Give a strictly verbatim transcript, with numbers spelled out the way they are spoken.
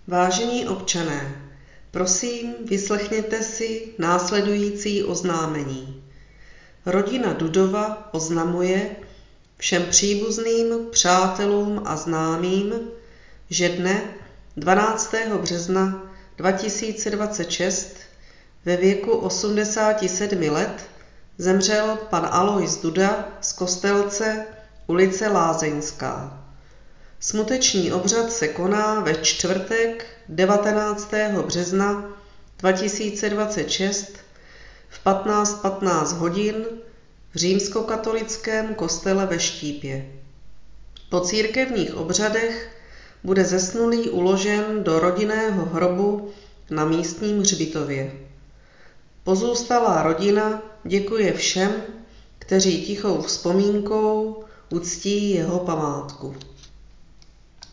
Vážení občané, prosím, vyslechněte si následující oznámení. Rodina Dudova oznamuje všem příbuzným, přátelům a známým, že dne dvanáctého března dva tisíce dvacet šest ve věku osmdesáti sedmi let zemřel pan Alois Duda z Kostelce, ulice Lázeňská. Smuteční obřad se koná ve čtvrtek devatenáctého března dva tisíce dvacet šest v patnáct patnáct hodin v římskokatolickém kostele ve Štípě. Po církevních obřadech bude zesnulý uložen do rodinného hrobu na místním hřbitově. Pozůstalá rodina děkuje všem, kteří tichou vzpomínkou uctí jeho památku.